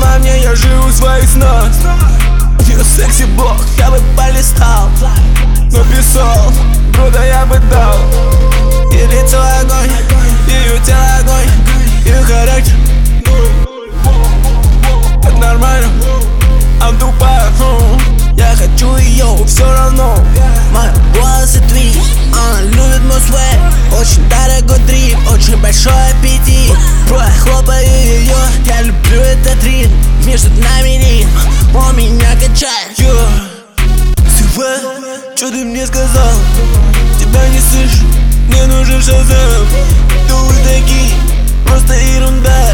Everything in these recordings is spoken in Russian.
во мне, я живу в своих снах. Ее секси-блог я бы полистал, написал, бруда я бы дал. Ее лицо огонь, ее тело огонь, ее характер это нормально, I'm тупая, я хочу ее все равно. Мой голос и твит, она любит мой свет. Очень дорогой трип, очень большой аппетит. Прохлопаю ее, я люблю этот ритм. Между нами ритм, он меня качает. Что ты мне сказал? Тебя не слышу, мне нужен Шазам. Кто вы такие? Просто ерунда.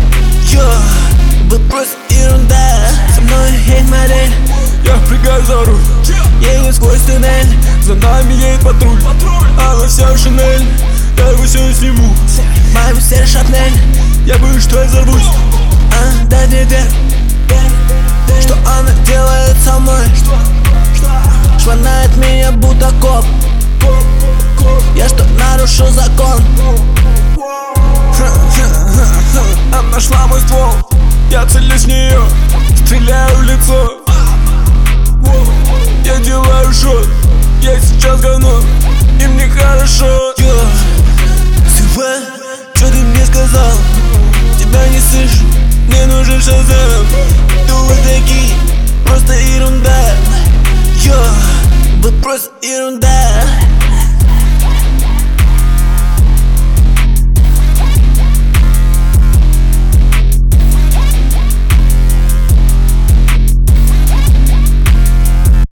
Вы просто ерунда. Со мной есть модель, я впрягаю за руль, едем сквозь туннель, за нами едет патруль. Она вся в Шинель, я его сегодня сниму. Моя мистер Шапнель, я боюсь, что я взорвусь. дай мне верь, что она делает со мной. Швыряет меня будто коп. Я что, нарушил закон? Она нашла мой ствол, я целюсь в нее, стреляю в лицо. Я делаю шот, я сейчас говно, и мне хорошо. Что ты мне сказал? Тебя не слышу, мне нужен Шазам. Кто вы такие? Просто ерунда. Вы просто ерунда.